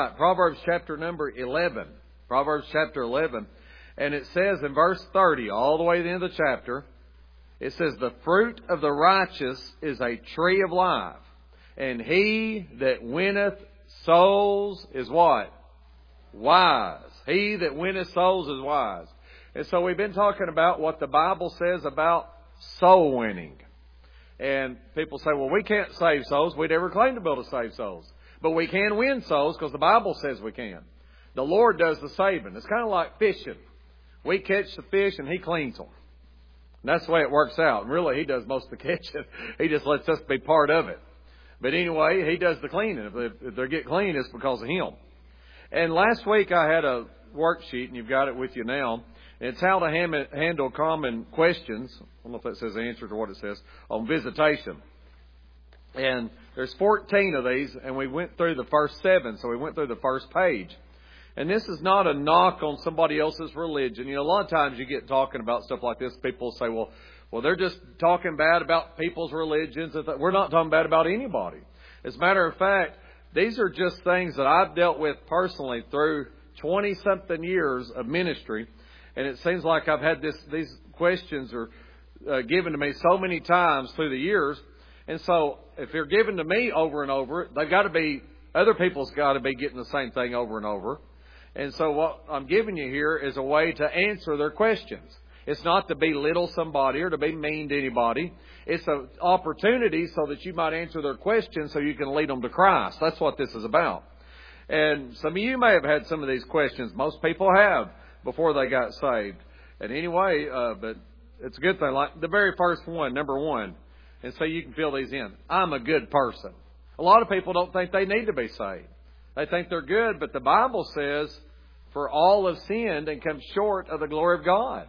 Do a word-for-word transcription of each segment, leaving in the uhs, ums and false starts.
Proverbs chapter number eleven. Proverbs chapter eleven. And it says in verse thirty, all the way to the end of the chapter, it says, the fruit of the righteous is a tree of life, and he that winneth souls is what? Wise. He that winneth souls is wise. And so we've been talking about what the Bible says about soul winning. And people say, well, we can't save souls. We never claim to be able to save souls. But we can win souls because the Bible says we can. The Lord does the saving. It's kind of like fishing. We catch the fish and He cleans them. And that's the way it works out. And really, He does most of the catching. He just lets us be part of it. But anyway, He does the cleaning. If they, if they get clean, it's because of Him. And last week I had a worksheet, and you've got it with you now. And it's how to ham- handle common questions. I don't know if that says answer to what it says. On visitation. And there's fourteen of these, and we went through the first seven, so we went through the first page. And this is not a knock on somebody else's religion. You know, a lot of times you get talking about stuff like this, people say, well, well, they're just talking bad about people's religions. We're not talking bad about anybody. As a matter of fact, these are just things that I've dealt with personally through twenty-something years of ministry. And it seems like I've had this these questions are uh, given to me so many times through the years. And so if they're given to me over and over, they've got to be, other people's got to be getting the same thing over and over. And so what I'm giving you here is a way to answer their questions. It's not to belittle somebody or to be mean to anybody. It's an opportunity so that you might answer their questions so you can lead them to Christ. That's what this is about. And some of you may have had some of these questions. Most people have before they got saved. And anyway, uh, but it's a good thing. Like the very first one, number one. And so you can fill these in. I'm a good person. A lot of people don't think they need to be saved. They think they're good, but the Bible says, for all have sinned and come short of the glory of God.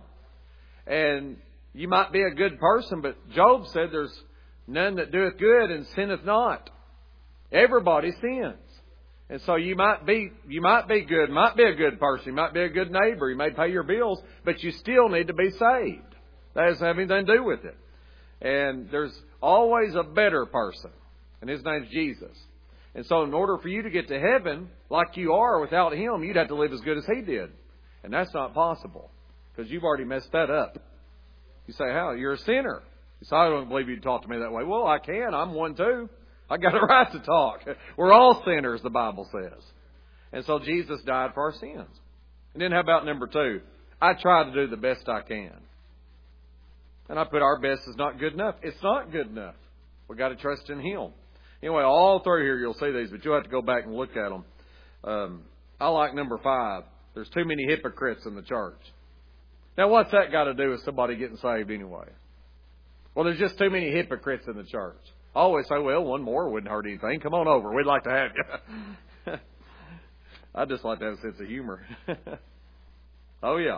And you might be a good person, but Job said there's none that doeth good and sinneth not. Everybody sins. And so you might be, you might be good, might be a good person, you might be a good neighbor, you may pay your bills, but you still need to be saved. That doesn't have anything to do with it. And there's always a better person, and His name's Jesus. And so in order for you to get to heaven like you are without Him, you'd have to live as good as He did. And that's not possible because you've already messed that up. You say, how? You're a sinner. You say, I don't believe you'd talk to me that way. Well, I can. I'm one too. I got a right to talk. We're all sinners, the Bible says. And so Jesus died for our sins. And then how about number two? I try to do the best I can. And I put our best is not good enough. It's not good enough. We've got to trust in Him. Anyway, all through here you'll see these, but you'll have to go back and look at them. Um, I like number five. There's too many hypocrites in the church. Now, what's that got to do with somebody getting saved anyway? Well, there's just too many hypocrites in the church. I always say, well, one more wouldn't hurt anything. Come on over. We'd like to have you. I just like to have a sense of humor. Oh, yeah.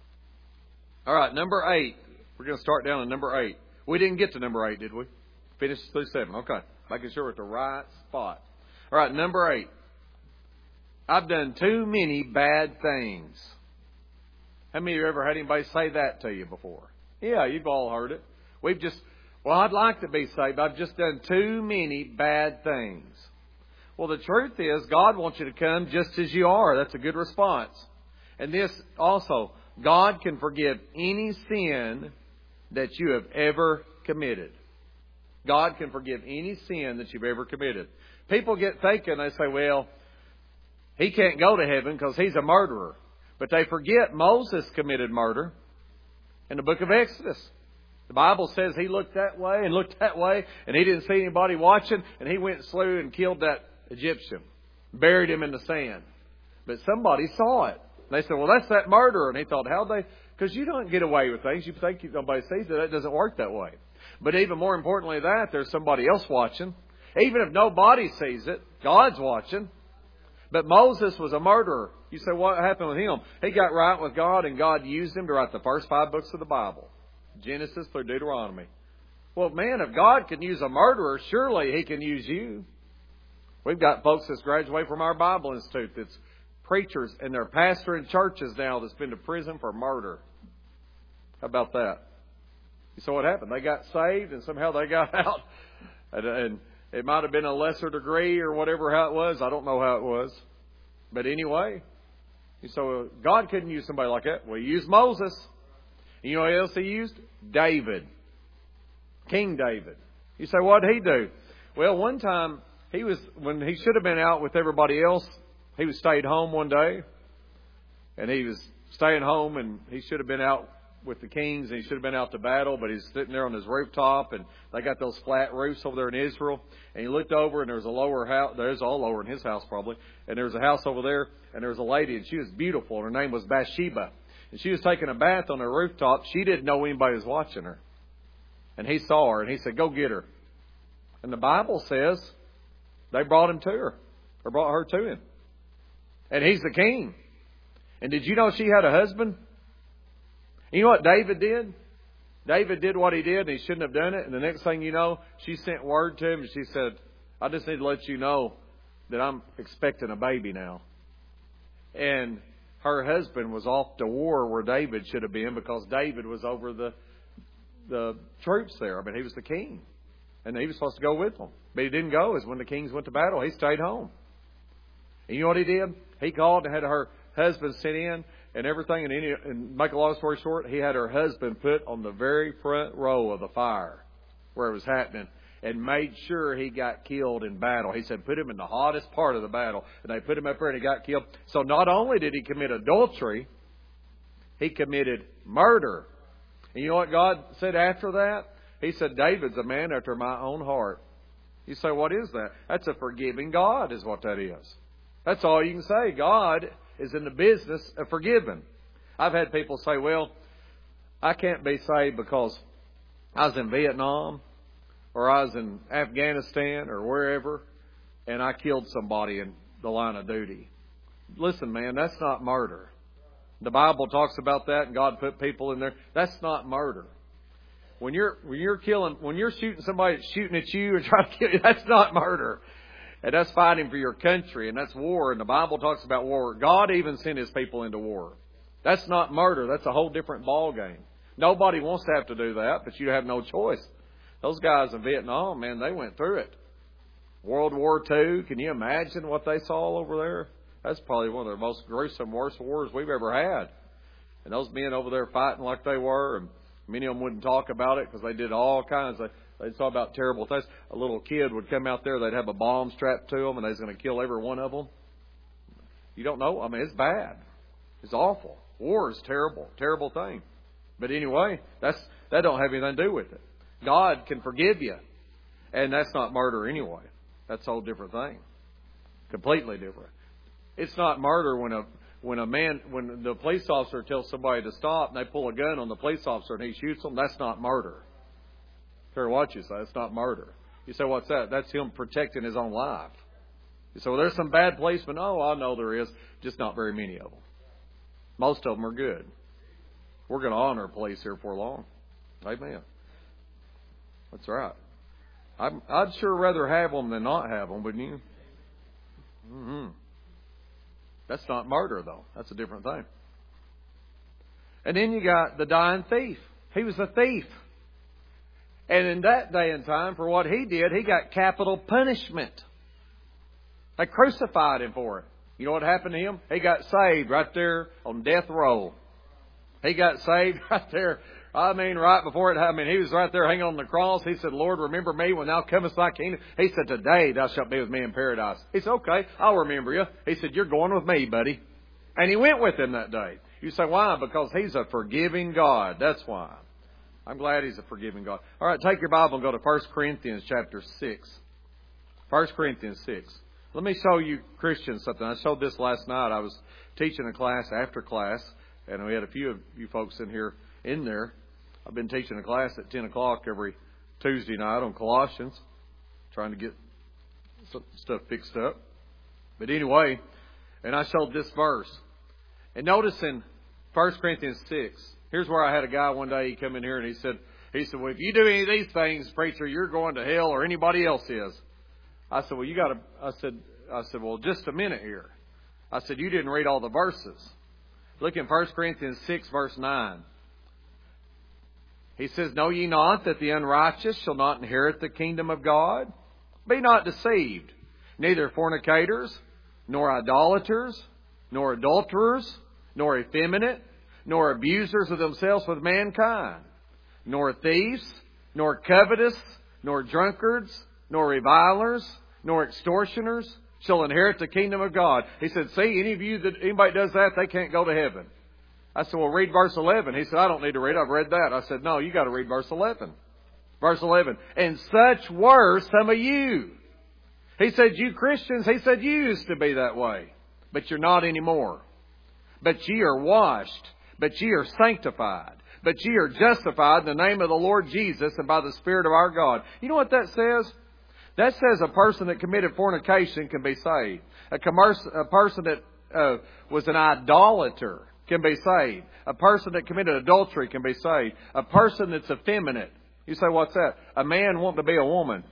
All right, number eight. We're going to start down at number eight. We didn't get to number eight, did we? Finished through seven. Okay. Making sure we're at the right spot. All right, number eight. I've done too many bad things. How many of you ever had anybody say that to you before? Yeah, you've all heard it. We've just, well, I'd like to be saved. I've just done too many bad things. Well, the truth is, God wants you to come just as you are. That's a good response. And this also, God can forgive any sin that you have ever committed. God can forgive any sin that you've ever committed. People get thinking, they say, well, he can't go to heaven because he's a murderer. But they forget Moses committed murder in the book of Exodus. The Bible says he looked that way and looked that way, and he didn't see anybody watching, and he went and slew and killed that Egyptian, buried him in the sand. But somebody saw it. They said, well, that's that murderer. And he thought, how'd they? Because you don't get away with things. You think nobody sees it. That doesn't work that way. But even more importantly than that, there's somebody else watching. Even if nobody sees it, God's watching. But Moses was a murderer. You say, what happened with him? He got right with God, and God used him to write the first five books of the Bible. Genesis through Deuteronomy. Well, man, if God can use a murderer, surely He can use you. We've got folks that's graduated from our Bible Institute that's preachers, and they're pastoring churches now that's been to prison for murder. How about that? So what happened? They got saved and somehow they got out. And, and it might have been a lesser degree or whatever how it was. I don't know how it was. But anyway, so God couldn't use somebody like that. Well, He used Moses. You know what else He used? David. King David. You say, what did he do? Well, one time, he was when he should have been out with everybody else, he was stayed home one day. And he was staying home, and he should have been out with the kings, and he should have been out to battle, but he's sitting there on his rooftop, and they got those flat roofs over there in Israel. And he looked over, and there was a lower house. There's all lower in his house probably. And there was a house over there, and there was a lady, and she was beautiful. And her name was Bathsheba. And she was taking a bath on her rooftop. She didn't know anybody was watching her. And he saw her, and he said, go get her. And the Bible says they brought him to her, or brought her to him. And he's the king. And did you know she had a husband? You know what David did? David did what he did, and he shouldn't have done it. And the next thing you know, she sent word to him, and she said, I just need to let you know that I'm expecting a baby now. And her husband was off to war where David should have been, because David was over the the troops there. I mean, he was the king. And he was supposed to go with them. But he didn't go. As when the kings went to battle, he stayed home. And you know what he did? He called and had her husband sit in and everything. And, any, and make a long story short, he had her husband put on the very front row of the fire where it was happening, and made sure he got killed in battle. He said, put him in the hottest part of the battle. And they put him up there, and he got killed. So not only did he commit adultery, he committed murder. And you know what God said after that? He said, David's a man after my own heart. You say, what is that? That's a forgiving God is what that is. That's all you can say. God is in the business of forgiving. I've had people say, well, I can't be saved because I was in Vietnam, or I was in Afghanistan, or wherever, and I killed somebody in the line of duty. Listen, man, that's not murder. The Bible talks about that, and God put people in there. That's not murder. When you're when you're killing, when you're shooting somebody that's shooting at you and trying to kill you, that's not murder. And that's fighting for your country, and that's war. And the Bible talks about war. God even sent His people into war. That's not murder. That's a whole different ball game. Nobody wants to have to do that, but you have no choice. Those guys in Vietnam, man, they went through it. World War Two, can you imagine what they saw over there? That's probably one of the most gruesome, worst wars we've ever had. And those men over there fighting like they were, and many of them wouldn't talk about it because they did all kinds of, they'd talk about terrible things. A little kid would come out there, they'd have a bomb strapped to them, and they was going to kill every one of them. You don't know. I mean, it's bad. It's awful. War is terrible, terrible thing. But anyway, that's that don't have anything to do with it. God can forgive you. And that's not murder anyway. That's a whole different thing. Completely different. It's not murder when a when a man when the police officer tells somebody to stop and they pull a gun on the police officer and he shoots them. That's not murder. Care what you say, it's not murder. You say, what's that? That's him protecting his own life. You say, well, there's some bad policemen. Oh, I know there is. Just not very many of them. Most of them are good. We're going to honor police here for long. Amen. That's right. I'd, I'd sure rather have them than not have them, wouldn't you? Mm-hmm. That's not murder, though. That's a different thing. And then you got the dying thief. He was a thief. And in that day and time, for what he did, he got capital punishment. They crucified him for it. You know what happened to him? He got saved right there on death row. He got saved right there. I mean, right before it happened. I mean, he was right there hanging on the cross. He said, Lord, remember me when thou comest thy kingdom. He said, today thou shalt be with me in paradise. He said, okay, I'll remember you. He said, you're going with me, buddy. And he went with him that day. You say, why? Because he's a forgiving God. That's why. I'm glad he's a forgiving God. All right, take your Bible and go to First Corinthians chapter six. First Corinthians six. Let me show you Christians something. I showed this last night. I was teaching a class after class, and we had a few of you folks in here in there. I've been teaching a class at ten o'clock every Tuesday night on Colossians, trying to get some stuff fixed up. But anyway, and I showed this verse. And notice in First Corinthians six, here's where I had a guy one day, he come in here and he said, he said, well, if you do any of these things, preacher, you're going to hell, or anybody else is. I said, well, you got to, I said, I said, well, just a minute here. I said, you didn't read all the verses. Look in First Corinthians six, verse nine. He says, know ye not that the unrighteous shall not inherit the kingdom of God? Be not deceived. Neither fornicators, nor idolaters, nor adulterers, nor effeminate, nor abusers of themselves with mankind, nor thieves, nor covetous, nor drunkards, nor revilers, nor extortioners shall inherit the kingdom of God. He said, see, any of you that anybody does that, they can't go to heaven. I said, well, read verse eleven. He said, I don't need to read it. I've read that. I said, no, you got to read verse eleven. Verse eleven. And such were some of you. He said, you Christians, he said, you used to be that way, but you're not anymore. But ye are washed, but ye are sanctified, but ye are justified in the name of the Lord Jesus and by the Spirit of our God. You know what that says? That says a person that committed fornication can be saved. A, commerce, a person that uh, was an idolater can be saved. A person that committed adultery can be saved. A person that's effeminate. You say, what's that? A man wanting to be a woman.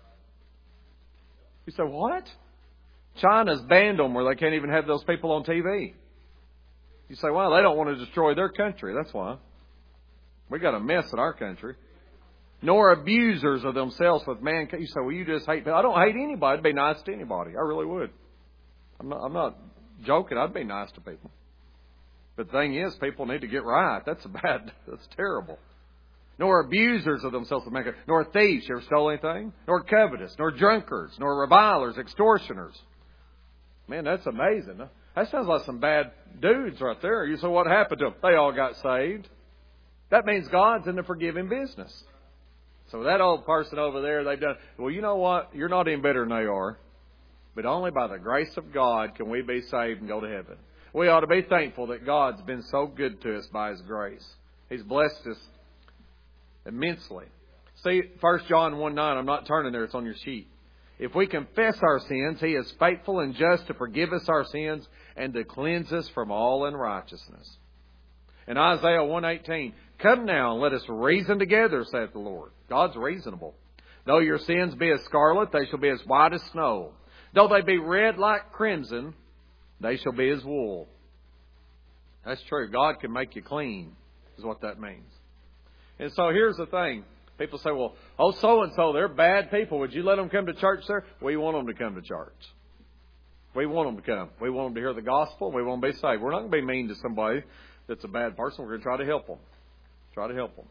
You say, what? China's banned them where they can't even have those people on T V. You say, well, they don't want to destroy their country. That's why. We got a mess in our country. Nor abusers of themselves with mankind. You say, well, you just hate people. I don't hate anybody. I'd be nice to anybody. I really would. I'm not, I'm not joking. I'd be nice to people. But the thing is, people need to get right. That's a bad, that's terrible. Nor abusers of themselves with mankind. Nor thieves. You ever stole anything? Nor covetous. Nor drunkards. Nor revilers. Extortioners. Man, that's amazing. Huh? That sounds like some bad dudes right there. You say, what happened to them? They all got saved. That means God's in the forgiving business. So that old person over there, they've done, well, you know what? You're not any better than they are. But only by the grace of God can we be saved and go to heaven. We ought to be thankful that God's been so good to us by His grace. He's blessed us immensely. See, First John one nine, I'm not turning there, it's on your sheet. If we confess our sins, He is faithful and just to forgive us our sins and to cleanse us from all unrighteousness. In Isaiah one eighteen, come now and let us reason together, saith the Lord. God's reasonable. Though your sins be as scarlet, they shall be as white as snow. Though they be red like crimson, they shall be as wool. That's true. God can make you clean, is what that means. And so here's the thing. People say, well, oh, so-and-so, they're bad people. Would you let them come to church, sir? We want them to come to church. We want them to come. We want them to hear the gospel. We want them to be saved. We're not going to be mean to somebody that's a bad person. We're going to try to help them. Try to help them.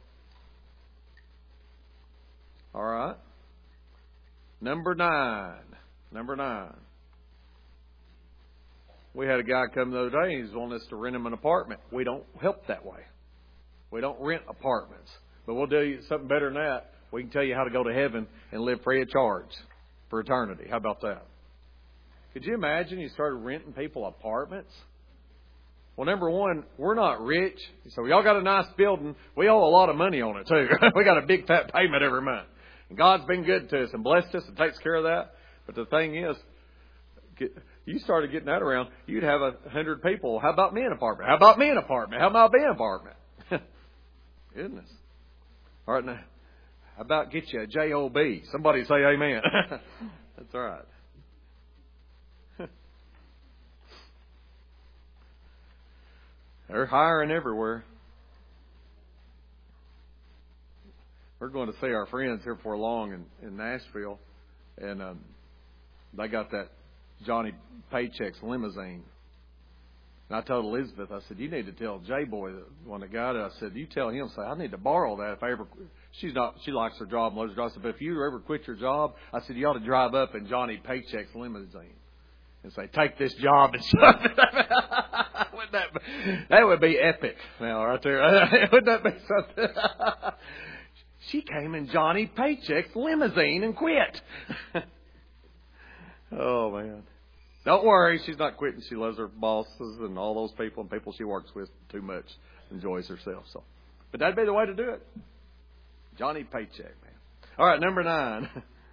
All right. Number nine. Number nine. We had a guy come the other day. He was wanting us to rent him an apartment. We don't help that way. We don't rent apartments. But we'll do you something better than that. We can tell you how to go to heaven and live free of charge for eternity. How about that? Could you imagine you started renting people apartments? Well, number one, we're not rich. So we all got a nice building. We owe a lot of money on it, too. We got a big fat payment every month. And God's been good to us and blessed us and takes care of that. But the thing is, you started getting that around, you'd have a hundred people. How about me an apartment? How about me an apartment? How about me an apartment? Goodness. All right, now, how about get you a J O B? Somebody say amen. That's all right. They're hiring everywhere. We're going to see our friends here before long in, in Nashville. And um, they got that Johnny Paycheck's limousine. And I told Elizabeth, I said, you need to tell J-Boy, when the guy did, I said, you tell him, say, I need to borrow that if I ever, she's not, she likes her job and loves her job. I said, but if you ever quit your job, I said, you ought to drive up in Johnny Paycheck's limousine and say, take this job and stuff. Wouldn't that, be, that would be epic now, right there. Wouldn't that be something? She came in Johnny Paycheck's limousine and quit. Oh, man. Don't worry, she's not quitting. She loves her bosses and all those people and people she works with too much. Enjoys herself. So, but that'd be the way to do it. Johnny Paycheck, man. All right, number nine.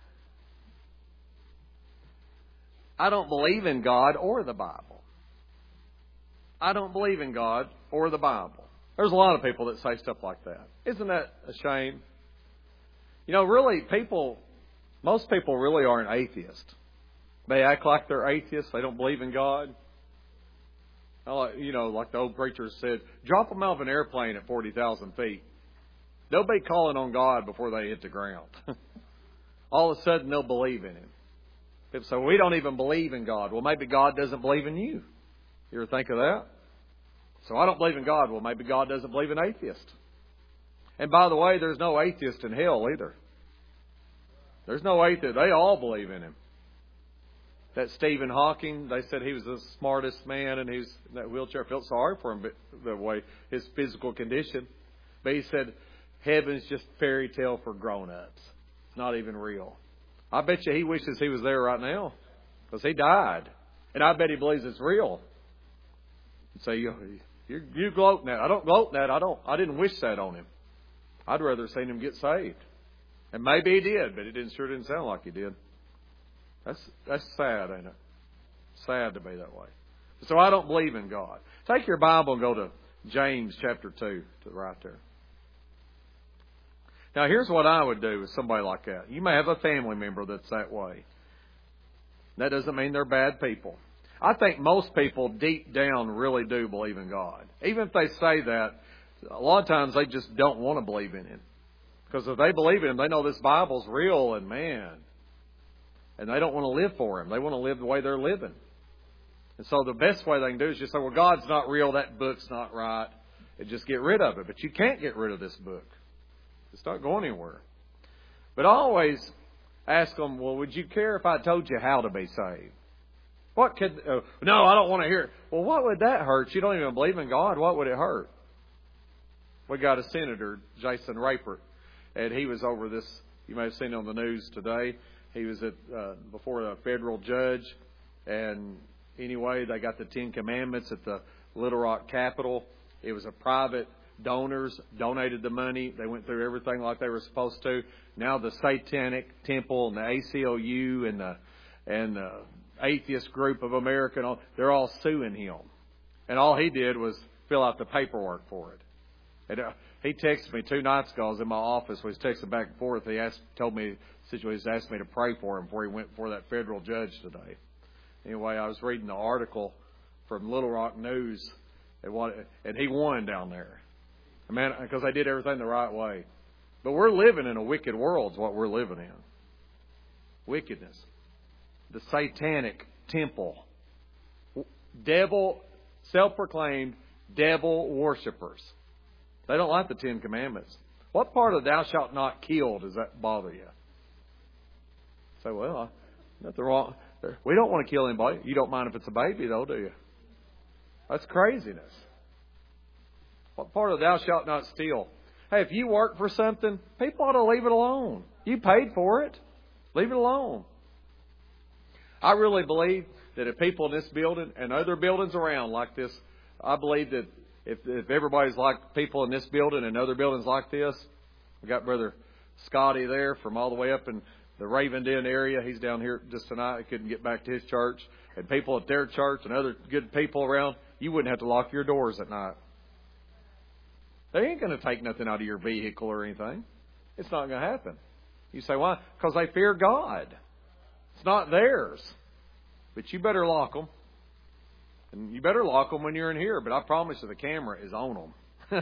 I don't believe in God or the Bible. I don't believe in God or the Bible. There's a lot of people that say stuff like that. Isn't that a shame? You know, really, people, most people really aren't atheists. They act like they're atheists. They don't believe in God. You know, like the old preacher said, drop them out of an airplane at forty thousand feet. They'll be calling on God before they hit the ground. All of a sudden, they'll believe in Him. People say, well, we don't even believe in God. Well, maybe God doesn't believe in you. You ever think of that? So I don't believe in God. Well, maybe God doesn't believe in atheists. And by the way, there's no atheist in hell either. There's no atheist. They all believe in Him. That Stephen Hawking, they said he was the smartest man and he's in that wheelchair. I felt sorry for him the way his physical condition. But he said, heaven's just fairy tale for grown-ups. It's not even real. I bet you he wishes he was there right now because he died. And I bet he believes it's real. You say, you, you, you gloat in that. I don't gloat in that. I don't. I didn't wish that on him. I'd rather have seen him get saved. And maybe he did, but it didn't, sure didn't sound like he did. That's that's sad, ain't it? Sad to be that way. So I don't believe in God. Take your Bible and go to James chapter two, to right there. Now here's what I would do with somebody like that. You may have a family member that's that way. That doesn't mean they're bad people. I think most people deep down really do believe in God. Even if they say that, a lot of times they just don't want to believe in Him. Because if they believe in Him, they know this Bible's real and man. And they don't want to live for Him. They want to live the way they're living. And so the best way they can do is just say, well, God's not real, that book's not right. And just get rid of it. But you can't get rid of this book. It's not going anywhere. But I always ask them, well, would you care if I told you how to be saved? What could... Uh, no, I don't want to hear it. Well, what would that hurt? You don't even believe in God. What would it hurt? We got a senator, Jason Rapert, and he was over this, you may have seen it on the news today. He was at uh, before a federal judge, and anyway, they got the Ten Commandments at the Little Rock Capitol. It was a private donors donated the money. They went through everything like they were supposed to. Now the Satanic Temple and the A C L U and the and the Atheist Group of America, and all, they're all suing him. And all he did was fill out the paperwork for it. And uh, he texted me two nights ago. I was in my office. We was texting back and forth. He asked, told me, situation, asked me to pray for him before he went before that federal judge today. Anyway, I was reading the article from Little Rock News, and, what, and he won down there. I mean, because they did everything the right way. But we're living in a wicked world is what we're living in. Wickedness. The Satanic Temple. Devil, self-proclaimed devil worshippers. They don't like the Ten Commandments. What part of thou shalt not kill does that bother you? Say, well, nothing wrong. We don't want to kill anybody. You don't mind if it's a baby, though, do you? That's craziness. What part of thou shalt not steal? Hey, if you work for something, people ought to leave it alone. You paid for it. Leave it alone. I really believe that if people in this building and other buildings around like this, I believe that if, if everybody's like people in this building and other buildings like this, we got Brother Scotty there from all the way up in the Raven Den area. He's down here just tonight. He couldn't get back to his church. And people at their church and other good people around, you wouldn't have to lock your doors at night. They ain't going to take nothing out of your vehicle or anything. It's not going to happen. You say, why? Because they fear God. It's not theirs. But you better lock them. And you better lock them when you're in here. But I promise you the camera is on them.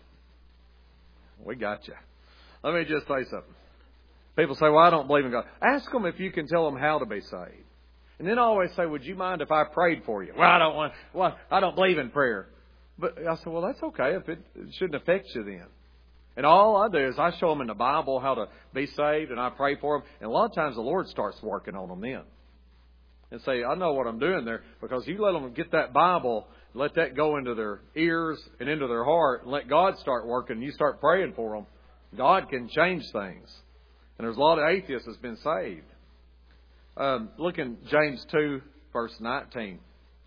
We got you. Let me just say something. People say, well, I don't believe in God. Ask them if you can tell them how to be saved. And then I always say, would you mind if I prayed for you? Well, I don't want. Well, I don't believe in prayer. But I said, well, that's okay. If it, it shouldn't affect you then. And all I do is I show them in the Bible how to be saved, and I pray for them. And a lot of times the Lord starts working on them then. And say, I know what I'm doing there. Because you let them get that Bible, let that go into their ears and into their heart, and let God start working, and you start praying for them, God can change things. And there's a lot of atheists that's been saved. Um, look in James two, verse nineteen.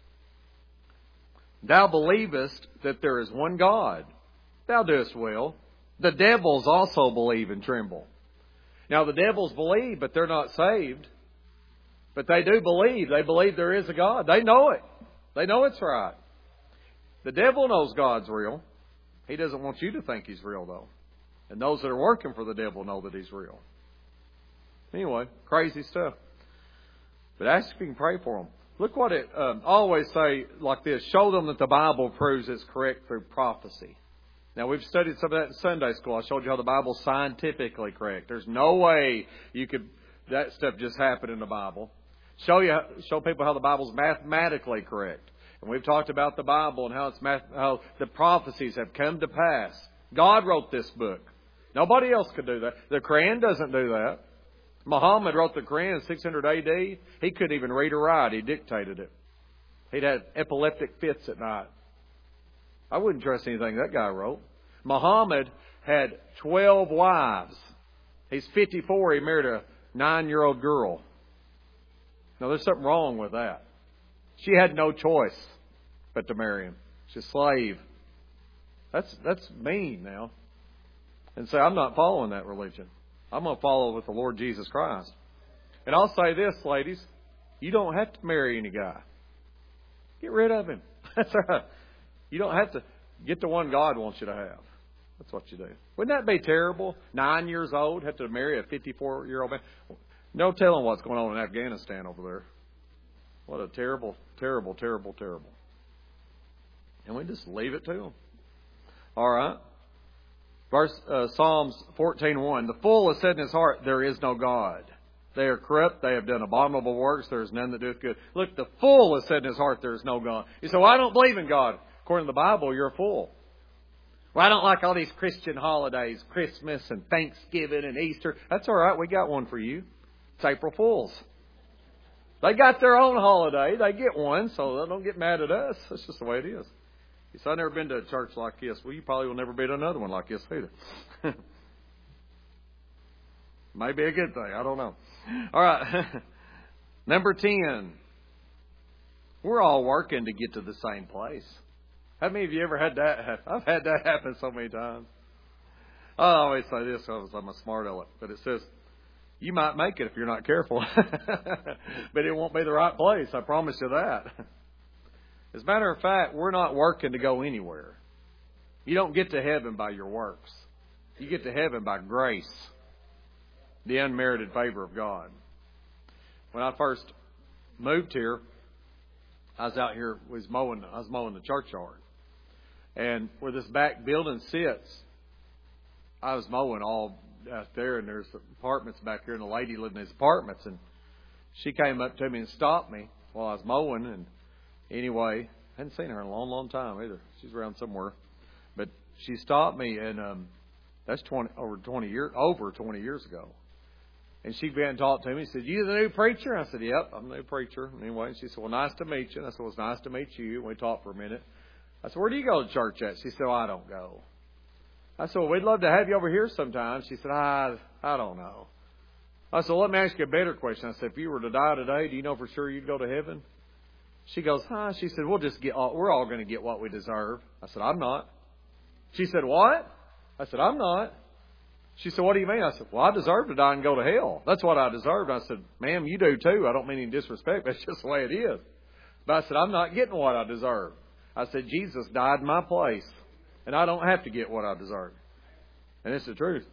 Thou believest that there is one God. Thou doest well. The devils also believe and tremble. Now the devils believe, but they're not saved. But they do believe. They believe there is a God. They know it. They know it's right. The devil knows God's real. He doesn't want you to think He's real, though. And those that are working for the devil know that He's real. Anyway, crazy stuff. But ask if you can pray for them. Look what it um, always say like this. Show them that the Bible proves it's correct through prophecy. Now, we've studied some of that in Sunday school. I showed you how the Bible's scientifically correct. There's no way you could that stuff just happened in the Bible. Show you, show people how the Bible's mathematically correct. And we've talked about the Bible and how it's math, how the prophecies have come to pass. God wrote this book. Nobody else could do that. The Quran doesn't do that. Muhammad wrote the Quran in six hundred A D. He couldn't even read or write. He dictated it. He'd had epileptic fits at night. I wouldn't trust anything that guy wrote. Muhammad had twelve wives. He's fifty-four. He married a nine-year-old girl. Now, there's something wrong with that. She had no choice but to marry him. She's a slave. That's that's mean now. And say, I'm not following that religion. I'm going to follow with the Lord Jesus Christ. And I'll say this, ladies. You don't have to marry any guy. Get rid of him. That's all right. You don't have to get the one God wants you to have. That's what you do. Wouldn't that be terrible? Nine years old, have to marry a fifty-four-year-old man. No telling what's going on in Afghanistan over there. What a terrible, terrible, terrible, terrible. And we just leave it to them. All right. Verse uh, Psalms fourteen one. The fool has said in his heart, there is no God. They are corrupt. They have done abominable works. There is none that doeth good. Look, the fool has said in his heart, there is no God. You say, well, I don't believe in God. According to the Bible, you're a fool. Well, I don't like all these Christian holidays, Christmas and Thanksgiving and Easter. That's all right. We got one for you. It's April Fools. They got their own holiday. They get one, so they don't get mad at us. That's just the way it is. You say, I've never been to a church like this. Well, you probably will never be to another one like this either. Maybe a good thing. I don't know. All right. Number ten. We're all working to get to the same place. How many of you ever had that happen? I've had that happen so many times. I always say this because I'm a smart aleck, but it says, you might make it if you're not careful. But it won't be the right place. I promise you that. As a matter of fact, we're not working to go anywhere. You don't get to heaven by your works. You get to heaven by grace. The unmerited favor of God. When I first moved here, I was out here, was mowing, I was mowing the churchyard. And where this back building sits, I was mowing all out there, and there's apartments back here, and a lady lived in these apartments, and she came up to me and stopped me while I was mowing, and anyway, I hadn't seen her in a long, long time either. She's around somewhere. But she stopped me, and um, that's twenty over twenty years over twenty years ago. And she began to talk to me. She said, "You the new preacher?" I said, "Yep, I'm the new preacher." Anyway, she said, "Well, nice to meet you." And I said, "Well, it's nice to meet you." And we talked for a minute. I said, "Where do you go to church at?" She said, "Well, I don't go." I said, "Well, we'd love to have you over here sometime." She said, I, I don't know. I said, well, let me ask you a better question. I said, if you were to die today, do you know for sure you'd go to heaven? She goes, huh? She said, we'll just get all, we're all going to get what we deserve. I said, I'm not. She said, what? I said, I'm not. She said, what do you mean? I said, well, I deserve to die and go to hell. That's what I deserved. I said, ma'am, you do too. I don't mean any disrespect. That's just the way it is. But I said, I'm not getting what I deserve. I said, Jesus died in my place, and I don't have to get what I deserve. And it's the truth.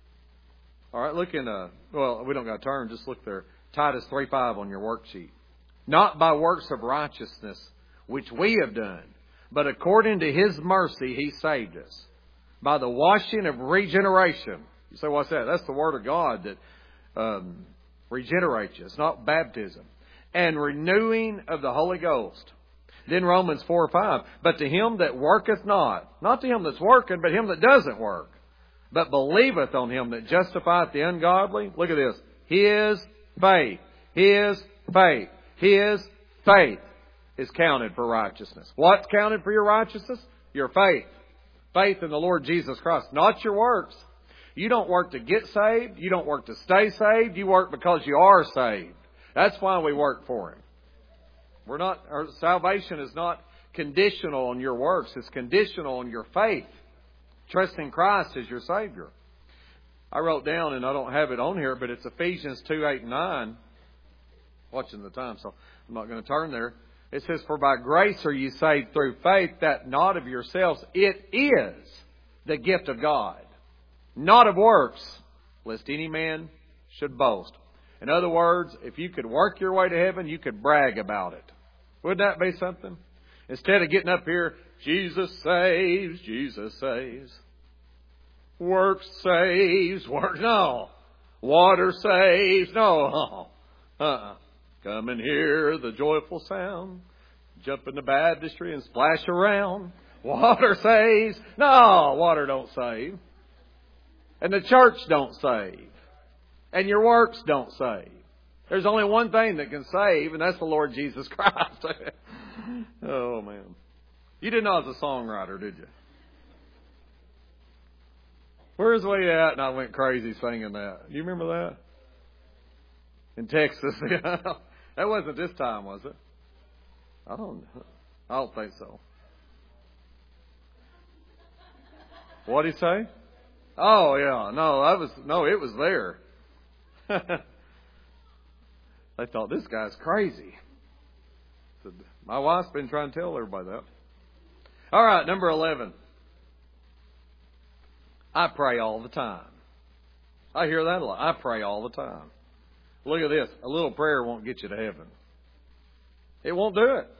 All right, look in, uh, well, we don't got to turn. Just look there. Titus three five on your worksheet. Not by works of righteousness, which we have done, but according to His mercy, He saved us. By the washing of regeneration. You say, what's that? That's the Word of God that um, regenerates you. It's not baptism. And renewing of the Holy Ghost. Then Romans four five. But to him that worketh not, not to him that's working, but him that doesn't work, but believeth on Him that justifieth the ungodly. Look at this. His faith. His faith. His faith is counted for righteousness. What's counted for your righteousness? Your faith. Faith in the Lord Jesus Christ. Not your works. You don't work to get saved. You don't work to stay saved. You work because you are saved. That's why we work for Him. We're not, our salvation is not conditional on your works. It's conditional on your faith. Trusting Christ as your Savior. I wrote down, and I don't have it on here, but it's Ephesians two, eight, and nine. Watching the time, so I'm not going to turn there. It says, for by grace are you saved through faith, that not of yourselves. It is the gift of God, not of works, lest any man should boast. In other words, if you could work your way to heaven, you could brag about it. Wouldn't that be something? Instead of getting up here, Jesus saves, Jesus saves. Work saves, work. No. Water saves. No. Uh-uh. Come and hear the joyful sound. Jump in the baptistry and splash around. Water saves. No, water don't save. And the church don't save. And your works don't save. There's only one thing that can save, and that's the Lord Jesus Christ. Oh, man. You didn't know I was a songwriter, did you? Where's we at? And I went crazy singing that. Do you remember that? In Texas. That wasn't this time, was it? I don't I don't think so. What'd he say? Oh, yeah. No, that was, no, it was there. They thought, this guy's crazy. Said, my wife's been trying to tell everybody that. All right, number eleven. I pray all the time. I hear that a lot. I pray all the time. Look at this. A little prayer won't get you to heaven. It won't do it.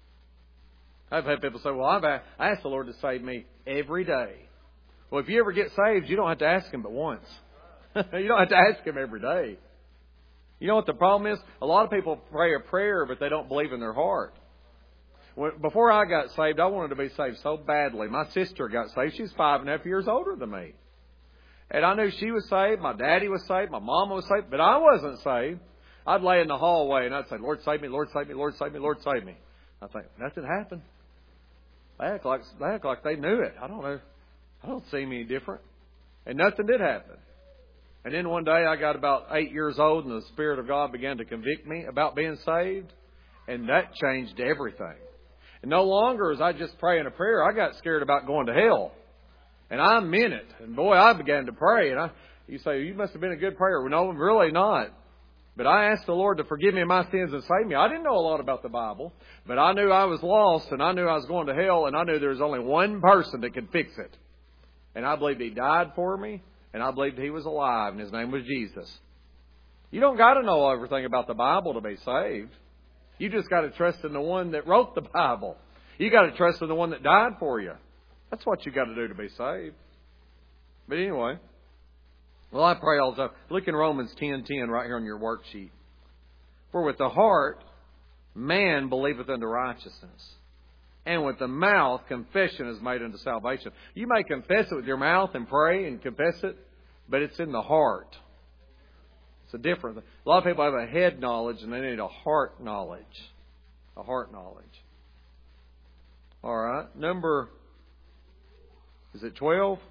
I've had people say, well, I've asked, I ask the Lord to save me every day. Well, if you ever get saved, you don't have to ask Him but once. You don't have to ask Him every day. You know what the problem is? A lot of people pray a prayer, but they don't believe in their heart. When, before I got saved, I wanted to be saved so badly. My sister got saved. She's five and a half years older than me. And I knew she was saved. My daddy was saved. My mama was saved. But I wasn't saved. I'd lay in the hallway and I'd say, Lord, save me, Lord, save me, Lord, save me, Lord, save me. I think, nothing happened. They act like, they act like they knew it. I don't know. I don't see me any different. And nothing did happen. And then one day I got about eight years old and the Spirit of God began to convict me about being saved. And that changed everything. And no longer was I just praying a prayer. I got scared about going to hell. And I meant it. And boy, I began to pray. And I, you say, you must have been a good prayer. Well, no, really not. But I asked the Lord to forgive me of my sins and save me. I didn't know a lot about the Bible. But I knew I was lost and I knew I was going to hell. And I knew there was only one person that could fix it. And I believed He died for me. And I believed He was alive. And His name was Jesus. You don't got to know everything about the Bible to be saved. You just got to trust in the one that wrote the Bible. You got to trust in the one that died for you. That's what you got to do to be saved. But anyway, well, I pray all the time. Look in Romans ten ten right here on your worksheet. For with the heart man believeth unto righteousness, and with the mouth confession is made unto salvation. You may confess it with your mouth and pray and confess it, but it's in the heart. It's a different thing. A lot of people have a head knowledge and they need a heart knowledge. A heart knowledge. All right. Number, is it twelve?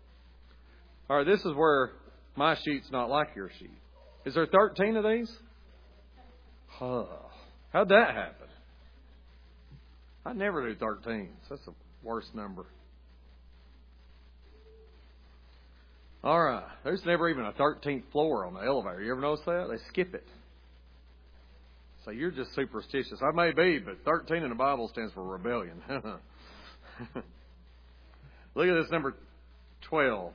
All right, this is where my sheet's not like your sheet. Is there thirteen of these? Oh, how'd that happen? I never do thirteens. That's the worst number. All right. There's never even a thirteenth floor on the elevator. You ever notice that? They skip it. So you're just superstitious. I may be, but thirteen in the Bible stands for rebellion. Look at this number twelve.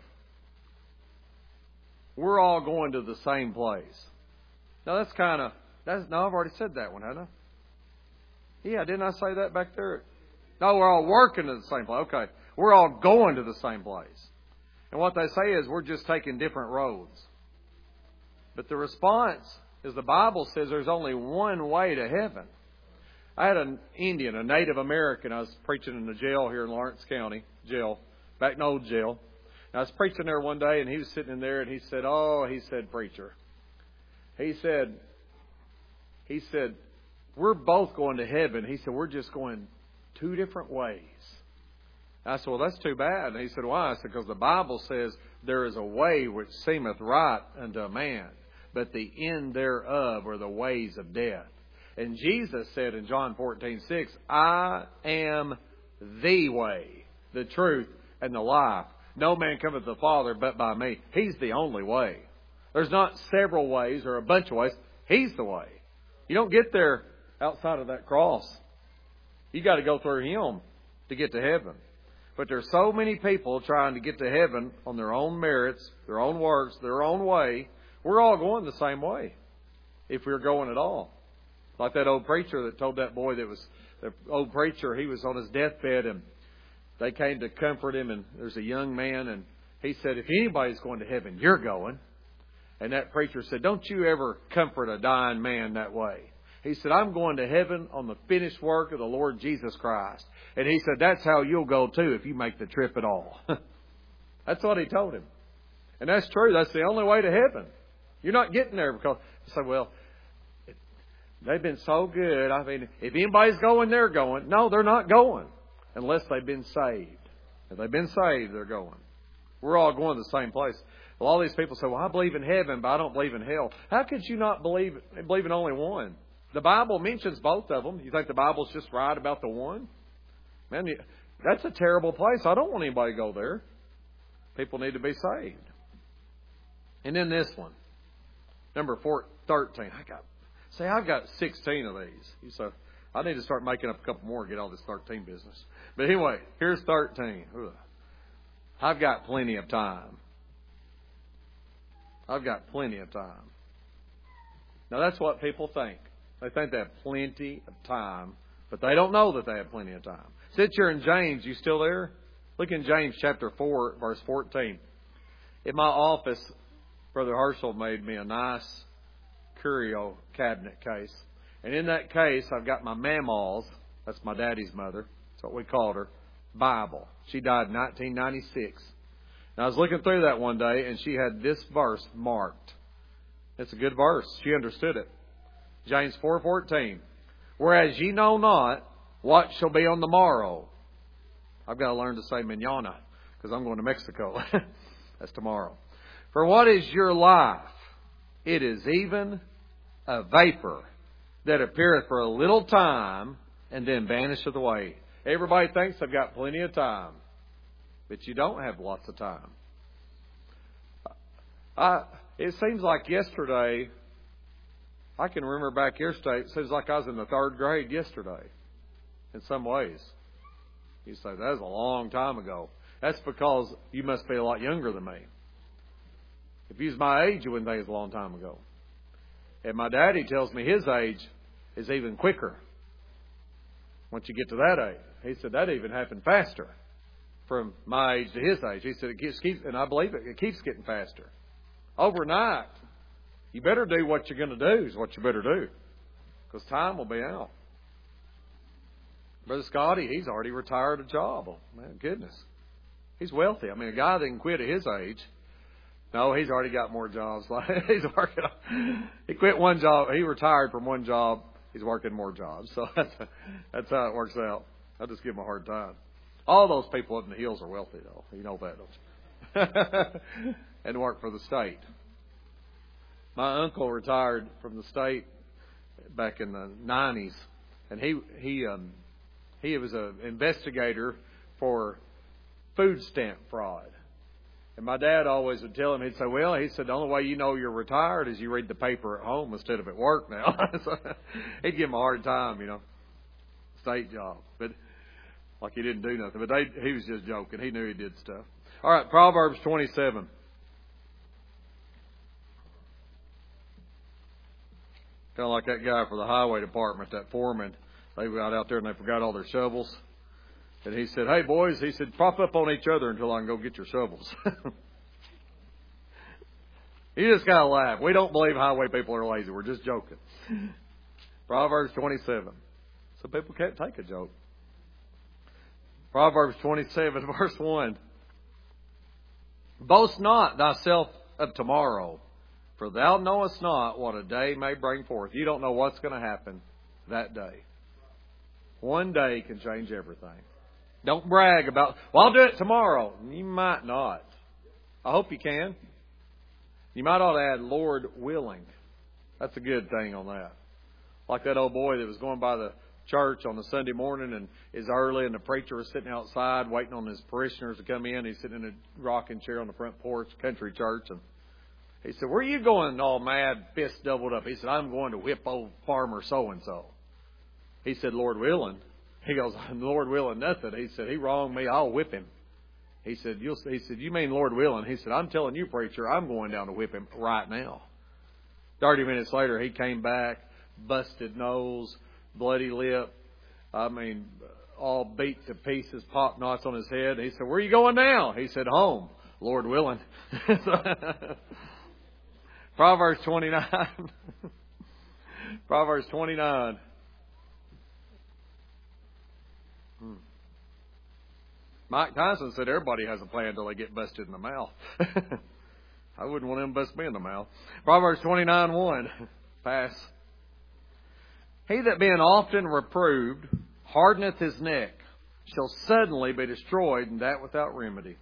We're all going to the same place. Now that's kind of, that's, no, I've already said that one, haven't I? Yeah, didn't I say that back there? No, we're all working to the same place. Okay. We're all going to the same place. And what they say is we're just taking different roads. But the response is the Bible says there's only one way to heaven. I had an Indian, a Native American. I was preaching in the jail here in Lawrence County, jail, back in old jail. And I was preaching there one day and he was sitting in there and he said, oh, he said, preacher. He said, he said, we're both going to heaven. He said, we're just going two different ways. I said, well, that's too bad. And he said, why? I said, because the Bible says there is a way which seemeth right unto a man, but the end thereof are the ways of death. And Jesus said in John fourteen six, I am the way, the truth, and the life. No man cometh to the Father but by me. He's the only way. There's not several ways or a bunch of ways. He's the way. You don't get there outside of that cross. You got to go through Him to get to heaven. But there's so many people trying to get to heaven on their own merits, their own works, their own way. We're all going the same way, if we're going at all. Like that old preacher that told that boy that was, the old preacher, he was on his deathbed and they came to comfort him, and there's a young man, and he said, if anybody's going to heaven, you're going. And that preacher said, don't you ever comfort a dying man that way. He said, I'm going to heaven on the finished work of the Lord Jesus Christ. And he said, that's how you'll go too if you make the trip at all. That's what he told him. And that's true. That's the only way to heaven. You're not getting there because you say, well, they've been so good. I mean, if anybody's going, they're going. No, they're not going unless they've been saved. If they've been saved, they're going. We're all going to the same place. Well, all these people say, well, I believe in heaven, but I don't believe in hell. How could you not believe believe in only one? The Bible mentions both of them. You think the Bible's just right about the one? Man, that's a terrible place. I don't want anybody to go there. People need to be saved. And then this one, number four, thirteen. I got, say, I've got sixteen of these. So I need to start making up a couple more to get all this thirteen business. But anyway, here's thirteen. Ugh. I've got plenty of time. I've got plenty of time. Now that's what people think. They think they have plenty of time, but they don't know that they have plenty of time. Since you're in James, you still there? Look in James chapter four, verse fourteen. In my office, Brother Herschel made me a nice curio cabinet case. And in that case, I've got my Mama's, that's my daddy's mother, that's what we called her, Bible. She died in nineteen ninety-six. And I was looking through that one day, and she had this verse marked. It's a good verse. She understood it. James four fourteen. Whereas ye know not what shall be on the morrow. I've got to learn to say mañana because I'm going to Mexico. That's tomorrow. For what is your life? It is even a vapor that appeareth for a little time and then vanisheth away. Everybody thinks they've got plenty of time, but you don't have lots of time. I, it seems like yesterday, I can remember back yesterday, it seems like I was in the third grade yesterday in some ways. You say, that was a long time ago. That's because you must be a lot younger than me. If you was my age, you wouldn't think it was a long time ago. And my daddy tells me his age is even quicker. Once you get to that age, he said that even happened faster from my age to his age. He said it keeps, keeps and I believe it, it keeps getting faster. Overnight, you better do what you're going to do is what you better do. Because time will be out. Brother Scotty, he's already retired a job. Oh, man, goodness. He's wealthy. I mean, a guy that can quit at his age. No, he's already got more jobs. He's working on, he quit one job. He retired from one job. He's working more jobs. So that's, that's how it works out. I just give him a hard time. All those people up in the hills are wealthy, though. You know that, don't you? And work for the state. My uncle retired from the state back in the nineties. And he, he, um, he was an investigator for food stamp fraud. And my dad always would tell him, he'd say, well, he said, the only way you know you're retired is you read the paper at home instead of at work now. So he'd give him a hard time, you know, state job. But like he didn't do nothing. But they, he was just joking. He knew he did stuff. All right, Proverbs twenty-seven. Kind of like that guy for the highway department, that foreman. They got out there and they forgot all their shovels. And he said, hey, boys, he said, prop up on each other until I can go get your shovels. You just got to laugh. We don't believe highway people are lazy. We're just joking. Proverbs twenty-seven. Some people can't take a joke. Proverbs twenty-seven, verse one. Boast not thyself of tomorrow, for thou knowest not what a day may bring forth. You don't know what's going to happen that day. One day can change everything. Don't brag about, well, I'll do it tomorrow. You might not. I hope you can. You might ought to add, Lord willing. That's a good thing on that. Like that old boy that was going by the church on a Sunday morning and is early and the preacher was sitting outside waiting on his parishioners to come in. He's sitting in a rocking chair on the front porch, country church. And he said, where are you going all mad, fist doubled up? He said, I'm going to whip old farmer so-and-so. He said, Lord willing. He goes, Lord willing, nothing. He said, he wronged me. I'll whip him. He said, You'll, he said, you mean Lord willing? He said, I'm telling you, preacher, I'm going down to whip him right now. Thirty minutes later, he came back, busted nose, bloody lip. I mean, all beat to pieces, pop knots on his head. He said, where are you going now? He said, home, Lord willing. Proverbs twenty-nine. Proverbs twenty-nine. Hmm. Mike Tyson said everybody has a plan until they get busted in the mouth. I wouldn't want them to bust me in the mouth. Proverbs twenty-nine one. Pass. He that being often reproved hardeneth his neck shall suddenly be destroyed, and that without remedy.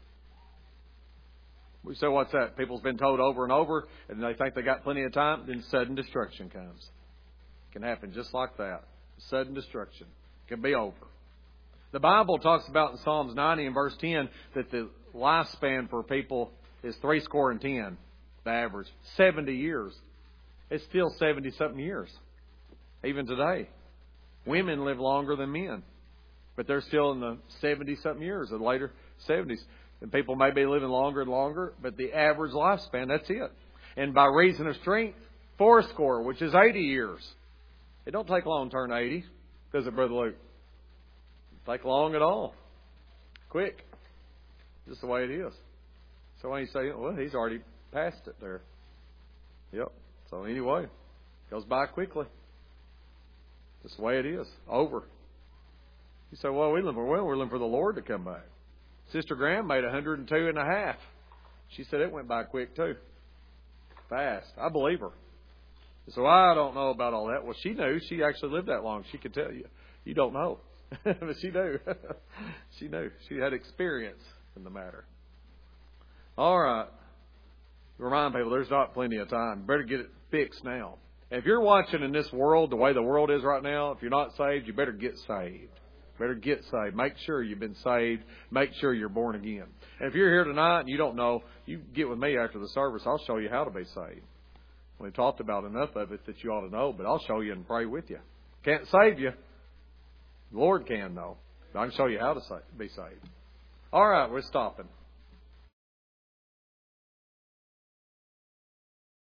We say, what's that? People's been told over and over, and they think they got plenty of time, then sudden destruction comes. It can happen just like that. Sudden destruction. It can be over. The Bible talks about in Psalms ninety and verse ten that the lifespan for people is three score and ten, the average. seventy years. It's still seventy-something years. Even today. Women live longer than men. But they're still in the seventy-something years, or later seventies. And people may be living longer and longer, but the average lifespan, that's it. And by reason of strength, fourscore, which is eighty years. It don't take long to turn eighty, does it, Brother Luke? It doesn't take long at all. Quick. Just the way it is. So when you say, well, he's already passed it there. Yep. So anyway, it goes by quickly. Just the way it is. Over. You say, well, we live for, well, we're living for the Lord to come back. Sister Graham made one hundred two and a half. She said it went by quick too. Fast. I believe her. So I don't know about all that. Well, she knew. She actually lived that long. She could tell you. You don't know. But she knew. She knew. She had experience in the matter. All right. Remind people there's not plenty of time. Better get it fixed now. If you're watching in this world the way the world is right now, if you're not saved, you better get saved. Better get saved. Make sure you've been saved. Make sure you're born again. And if you're here tonight and you don't know, you get with me after the service. I'll show you how to be saved. We talked about enough of it that you ought to know, but I'll show you and pray with you. Can't save you. The Lord can, though. I can show you how to be saved. All right, we're stopping.